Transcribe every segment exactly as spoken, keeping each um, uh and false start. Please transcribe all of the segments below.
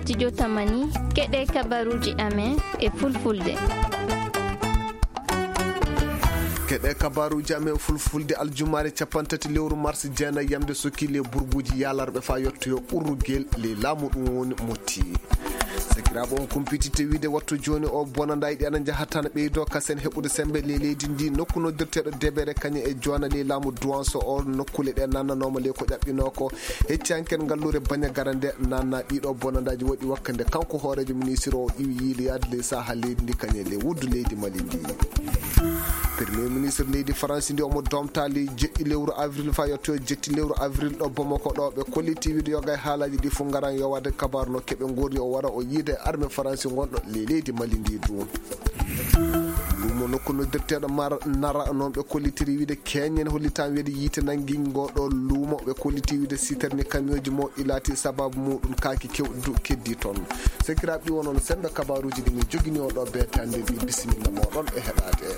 studio Tamani keɗe kabaruji amen e fulfulde. keɗe kabaruji amen fulfulde aljumare capantati lewru mars jeena yamde sokkile burguji yalarɓe fa yettoyo ɓurrugel le laamu ɗum woni motti. sakiraɓe on kumpitite wiide wattu joni o bonanda yiɗi ana jahatan ɓeydo kasen heɓude sembe le leydi ndi nokku noddirteɗo debere kañum e jona le laamu duwanso o nokkule ɗe nannanoma le ko ƴaɓɓino ko heccanken ngallure bañagara nde nanna ɗiɗo bonandaji waɗi wakkande kanko hoorejo ministre o iwi yiili yaade le saaha leydi ndi kañum le wuddu leydi mali ndi. premier ministre leydi france ndi omo domtali jeɗɗi lewru avril fa yettoyo jetti lewru avril ɗo bomako ɗo ɓe kolliti wiide yoga e haalaji ɗi fo garan yo wadde kabaru no keɓe gurni o wara o yiide armé france gonɗo le leydi mali ndi du lumo nokku noddirteɗo mar nara noon ɓe kollitiri wiide keñen hollitama wiide yiite nanggui ngoɗo luumo ɓe kolliti wiide siterni kamioji mo ilati sababu muɗum kaaki kewɗu keddi toon sakiraɓe ɗi wonoon sembe kabaruji ɗi min joguini o ɗo betande ɗi bisimilla moɗon e heɗade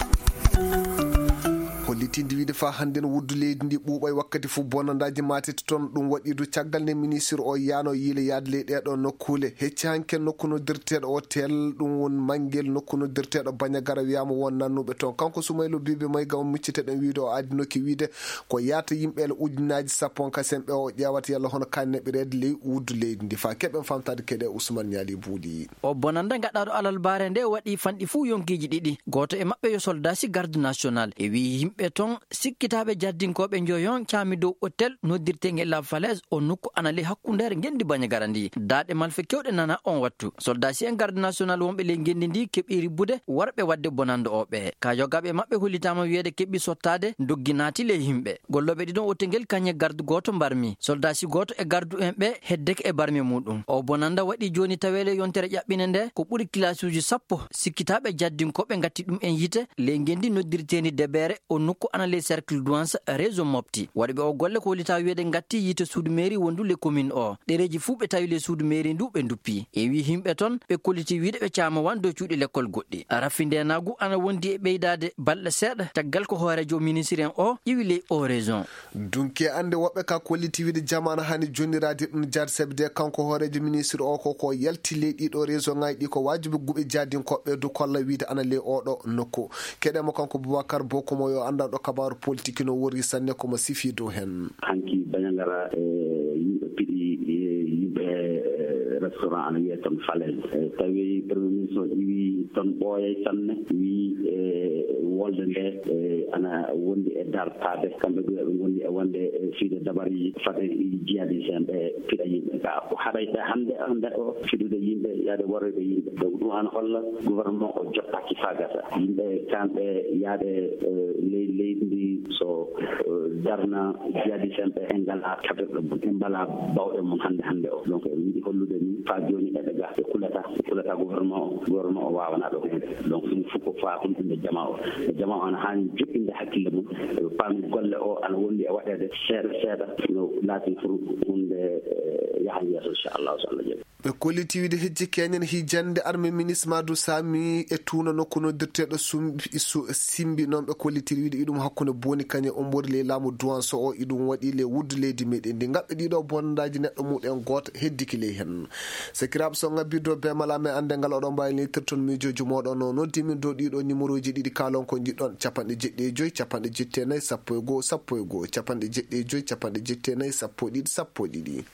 hollitinde wiide fa hande no wuddu leydi ndi ɓuuɓa e wakkati fof bonandaji matete toon ɗum waɗidu caggal nde ministre o yaano yiile yaade ley ɗeɗo nokkule hecci hanken nokku noddirteɗo o tel ɗum won manguel nokku noddirteɗo bañagara wiyama won nannuɓe toon kanko Soumaïla Bibi Maïga o micciteɗen wiide o addi nokki wiide ko yata yimɓele ujunnaji sappo kasen ɓe o ƴewata yalla hono kanneɓirede ley wuddu leydi ndi fa keɓen famtade keɗe Ousmane Niali Bouli o bonanda gaɗaɗo alal bare nde waɗi fanɗi fuu yonkiji ɗiɗi goto e mabɓe yo soldasi garde national e wi yimɓe ton sikkitaɓe jaddinkoɓe joyon cami dow hôtel noddirtengel la falaise o nokku anale hakkundere gendi bañagara ndi daɗe malfe kewɗe nana on wattu soldasi en garde national wonɓe ley gendi ndi keɓiri bude warɓe wadde bonande oɓe ka jogaɓe mabɓe hollitama wiyede keɓɓi sottade doggi naati ley yimɓe golloɓe ɗiɗon otegel kañe garde goto mbarmi soldasi goto e gardu en ɓe heddeke e barmi muɗum o bonanda waɗi joni tawele yontere ƴaɓɓine nde ko ɓuuri classe uji sappo sikkitaɓe jaddinkoɓe gatti ɗum en yite ley gendi noddirteni debere o nokku ana les cercle douance réseau mofti waɗiɓe o golle ko hollita wiyede gatti yite suudu mairie wondu le commune o ɗereji fuu ɓe tawi le suudu mairie ndu ɓe duppi e wi himɓe toon ɓe kolliti wiide ɓe cama wan dow cuuɗi l'école goɗɗi raffi ndenagu ana wondi e ɓeydade balɗe seeɗa caggal ko hoorejo ministre en o ƴiwi ley o raison dunke ande woɓɓe ka kolliti wiide jamana hani jonnirade ɗum jaade sebde kanko hoorejo ministre o koko yalti ley ɗiɗo réseau ngaji ɗi ko wajibi guɓe jaadinkoɓe du kolla wiide ana ley oɗo nokku keɗemo kanko Boubacar Bokomo yo anda ɗo kabaru politique no wori sanne komo sifi dow hen hanki bañagara yimɓe piɗi yimɓe restaurant ana wiye toon falaise tawi premier ministre o ƴiwi toon ɓooyay sanne wi wolde nde ana wondi e dartade kamɓe ɗo ɓe gondi e wonde fiide dabariji fade jihadisien ɓe piɗa yimɓe ka ko haɗayte hande hande o fiɗude yimɓe yaade worrede yimɓe donc ɗum an holla gouvernement o jottaki fagata yimɓe kamɓe yaade ley leydi ndi so darna jihadisien ɓe e ngala kaɓirɗe mum e mbala bawɗe mum hande hande o donc en yiɗi hollude ni fa joni eɓe ga ɓe kulata kulata gouvernement o gouvernement o wawana ɗo hunde donc ɗum fof ko fa hulɗinde jama o e jama o ana hani joɓɓinde hakkille mum paami golle o ana wondi e waɗede seeɗa seeɗa no laati pour hunde yahan yeeso inchallahu so Allah jaɓi ɓe kolliti wiide hejji keñen hijande armé ministre Madou Sami e tuuna nokku noddirteɗo simbi noon ɓe kollitiri wiide iɗum hakkude boni kañe ombori ley laamu duwanso o iɗum waɗi le wuddu leydi meɗen ndi gaɓɓe ɗiɗo bonandaji neɗɗo muɗen goto heddiki ley hen sakiraɓe so ngabbido be malame ande ngal oɗon mbawi lettirton mijoji moɗon no noddimin dow ɗiɗo numéro ji ɗiɗi kalon ko jiɗɗon capanɗe jeɗɗi e joyyi capanɗe jetti e nayyi sappo e goho sappo e goho capanɗe jeɗɗi e joyyi capanɗe jetti e nayyi sappo e ɗiɗi sappo e ɗiɗi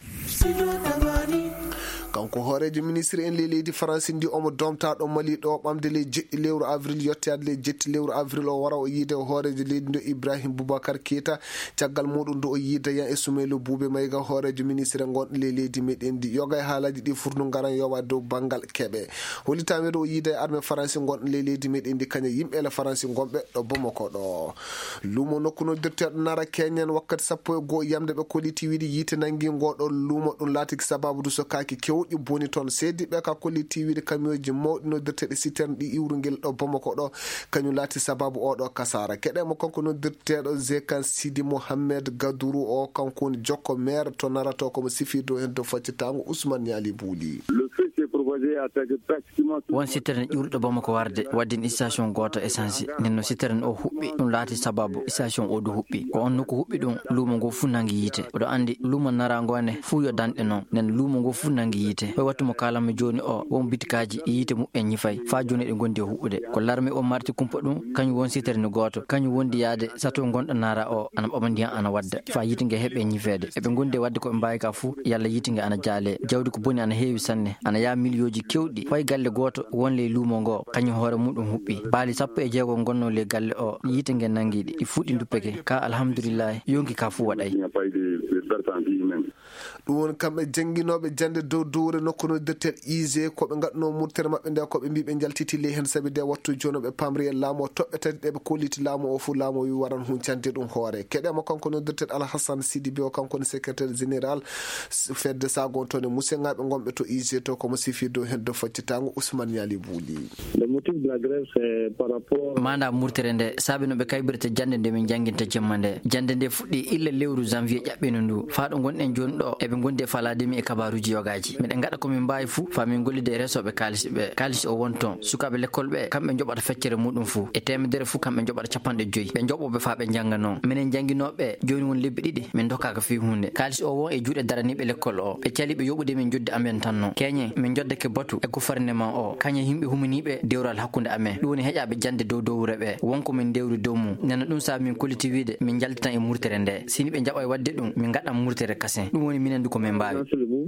kanko hoorejo ministre en ley leydi france ndi omo domtaɗo mali ɗo ɓamde ley jeɗɗi lewru avril yettade ley jetti lewru avril o wara o yiide hoorejo leydi ndo Ibrahim Boubacar Keita caggal muɗum ndu o yiida yan e Soumaïla Boubé Maïga hoorejo ministre gonɗo ley leydi meɗen ndi yoga e haalaji ɗi furnu garan yowa dow banggal keɓe hollitame ɗo o yiida e armé france gonɗo ley leydi meɗen ndi kaña yimɓele france gonɓe ɗo Bamako ɗo luumo nokku noddirteɗo nara keñen wakkati sappo e goho yamde ɓe kolliti wiide yiite nanggui ngoɗo luumo ɗum laatiki sababu du so kaaki kewɗi boni toon seedi ɓe ka kolliti wiide kamioji mawɗi noddirteɗe citerne ɗi iwrugel ɗo Bamako ɗo kañum laati sababu oɗo kasara keɗemo kanko noddirteɗo Zekan Sidi Mohamed Gadourou o kanko woni jokko maire to narato komo sifi dow hen dow faccitago Ousmane Niali Bouli. won siteren ƴurɗo Bamako warde waddin station goto essence nenno siteren o huɓɓi ɗum laati sababu station o du huɓɓi ko on nokku huɓɓi ɗum luumo ngo fu nangi yite oɗo andi luumo narangone fu yo danɗe noon nen luumo ngo fu nangi yite hoy wattu mo kalamo joni o won bitikaji yite muɓɓe ñifay fa joni ɗe gondi e huɓɓude ko larmi o marti kumpa ɗum kañum won siteren goto kañum wondi yaade sato gonɗo nara o ana ɓama ndiyan ana wadda fa yite nge heɓe ñifede eɓe gondi e wadde koɓe mbawi ka fu yalla yite nge ana jaale jawdi ko boni ana heewi sanne ana ya milioji kewɗi fay galle goto wonle luumo ngo kañum hoore muɗum huɓɓi baali sappo e jeegom gonno le galle o yite nge nangiɗi ɗi fuɗɗi duppeke ka alhamdulillah yonki ka fu waɗay ɗum woni kamɓe jangguinoɓe jande dow dowre nokku noddirtel I G koɓe gadduno murtere mabɓe nde koɓe mbi ɓe jaltitile hen saabi nde wattu joni ɓe pamri e laamu o toɓɓe tati ɗeɓe kolliti laamu o fu laamu o wi waran huncande ɗum hoore keɗemo kanko noddirtel Alhassane Sidibé o kanko ne secrétaire général fedde sagon toon e musengaɓe gonɓe to I G to komo sifi dow hen do faccitago Ousmane Yali Bouli. manda murtere nde saabi no ɓe kaybirte jande nde min jangguinta jemma nde jande nde fuɗɗi illa lewru janvier ƴaɓɓino ndu fa ɗo gonɗen joni ɗo eɓe gondi e falademi e kabaruji yogaji miɗen gaɗa komin mbawi fuu fa min gollide e resoɓe kalis ɓe kalis o won toon sukaɓe l'école ɓe kamɓe joɓata feccere muɗum fuu e temedere fuu kamɓe joɓata capanɗe joyyi ɓe joɓoɓe fa ɓe jangga noon minen jangguinoɓe joni won lebbi ɗiɗi min dokkaka fi hunde kalis o won e juuɗe daraniɓe l'école o ɓe cali ɓe yoɓude min jodde amen tan noon keñe min joddake batu e gouvernement o kañe yimɓe humaniɓe dewral hakkude amen ɗum woni heƴaɓe jande dow dowre ɓe wonko min dewri dow mum nana ɗum saabi min kolliti wiide min jaltitan e murtere nde sini ɓe jaɓa e wadde ɗum min gaɗɗan murtere kasen ɗum woni minen du ko min mbawi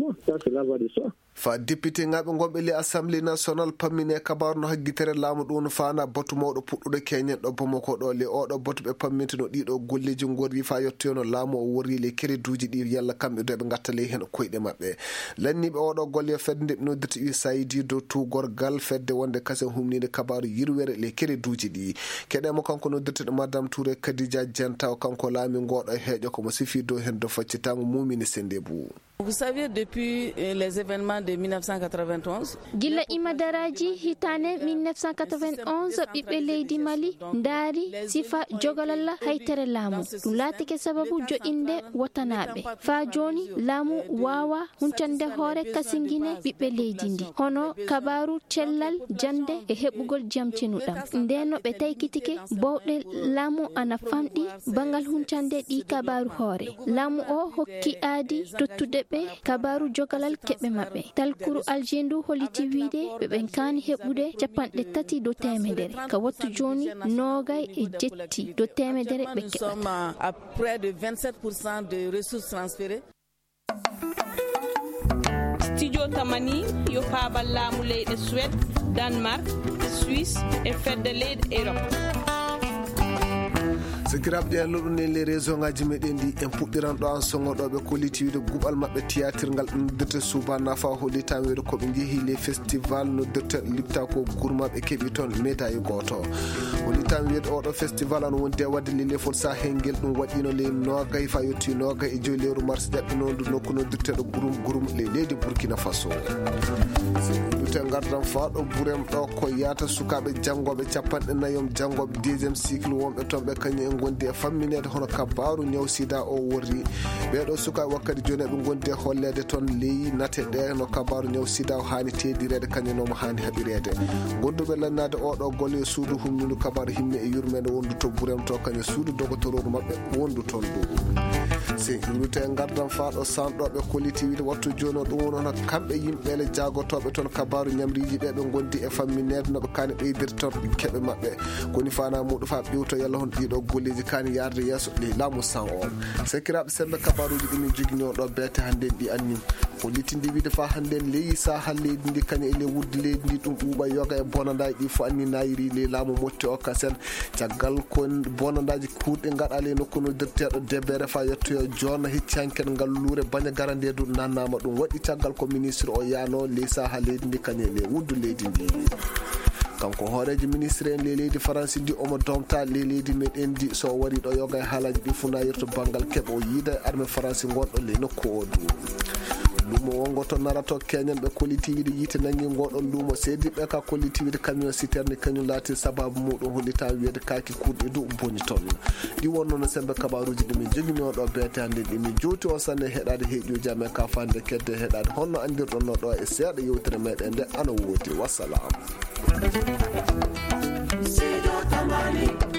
fa député ngaɓe gonɓe li assemblée nationale pammine kabaru no haggitere laamu ɗum no fana batu mawɗo puɗɗuɗo keñen ɗo Bamako ɗo le oɗo batu ɓe pammintino ɗiɗo golleji gorri fa yettoyono laamu o worri le créduji ɗi yalla kamɓe do ɓe gattale hen koyɗe mabɓe lanniɓe oɗo golle fedde nde ɓe noddirta U S A I D dow tugorgal fedde wonde kasen humnide kabaru yirwere le créduji ɗi keɗemo kanko noddirteɗo madame Touré Kadija Dianta o kanko laami ngoɗo heeƴo komo sifi dow hen do faccitango mumini sende bou. Vous savez, depuis les événements de mille neuf cent quatre-vingt-onze, gila imadaraji hitane mille neuf cent quatre-vingt-onze ɓiɓɓe leydi Mali ndaari sifa jogalalla haytere laamu ɗum laatike sababu jo'inde wotanaɓe fa joni laamu wawa huncande hoore kasingine ɓiɓɓe leydi ndi hono kabaru cellal jande e heɓugol jam cenuɗam ndeno ɓe taykitike bowɗe laamu ana famɗi bangal huncande ɗi kabaru hoore laamu o hokki aadi tottude ɓe kabaru jogalal keɓe maɓɓe talkuru aljendu holiti wiide ɓe ɓen kaani heɓude capanɗe tati do temedere ka wattu joni nogay e jetti do temedere ɓe keɓata à près de vingt-sept pour cent de ressources transférées. Studio Tamani yo faabal laamu leyɗe Suède, Danemark, Suisse e fedde leyɗe Europe. sikiraɓe ɗen loɗum nen les région ngaji meɗen ndi en puɗɗiran ɗo an songoɗoɓe kolliti wiide guɓal mabɓe théâtre ngal noddirte suba nafa hollitami wiide koɓe jeehi les festival noddirte lipta ko gourmaɓe keeɓi toon médaille goto hollitami wiide oɗo festival an wondi e wadde lele fol sa hengel ɗum waɗino le nogay fa yetti nogay e joyi lewru mars ƴaɓɓinondu nokku noddirteɗo gurum gurum le leydi Burkina Faso te gardam fa ɗo ɓurem ɗo ko yata sukaɓe janggoɓe capanɗe nayom janggoɓe deuxiéme cycle wonɓe toon ɓe kañum en gondi e famminede hono kabaru ñaw sida o worri ɓeɗo sukaɓe wakkati joni eɓe gondi e hollede toon leyi nate ɗe no kabaru ñaw sida o hani tedirede kañunomo hani haɓirede gonduɓe lannade oɗo golle e suudu humninu kabaru himme e yurmede wondu to ɓurem to kañum suudu dogotororu mabɓe wondu toon ɗo si wite gardam fa ɗo sanɗoɓe kolliti wiide wattu joni o ɗum woni hono kamɓe yimɓele jagotoɓe toon kabaru ñamriji ɗe ɓe gondi e famminede noɓe kani ɓeydirde toon keɓe mabɓe koni fana muɗum fa ɓiwto yalla hon ɗiɗo golleji kani yarde yesso ɗi laamu san on sekiraɓe sembe kabaruji ɗimin joguino ɗo beete hande ɗi annin ko littindi wiide fa hande leyi saha leydi ndi kañum ele wudde leydi ndi ɗum ɓuuɓa yoga e bonadaji ɗi fo anni nayiri le laamu motti okka sen caggal ko bonadaji kuuɗe gaɗale nokku noddirteɗo debere fa yettoyo jonna hecci hanken ngal luure baña garande du nannama ɗum waɗi caggal ko ministre o yano ley saha leydi ndi kañum ele wuddu leydi ndi kanko hoorejo ministre en le leydi France ndi omo domta le leydi meɗen ndi so wari ɗo yoga e haalaji ɗi funayirto banggal keɓo yiida e armé France gonɗo le nokku o du lumo wongo to narato keñen ɓe collectivité yiite nangi ngoɗon lumo seediɓe ka collectivité camion citerne kañum laati sababu muɗum hollita wiyede kaki kurɗe du boñi toon ɗi wonno no sembe kabaruji ɗi min jogino ɗo beete hande ɗi min jowti on sanne heɗade heeƴuji amen ka fande kedde heɗade honno andirɗon no ɗo e seeɗa yewtere meɗen nde ana woodi. Wassalam.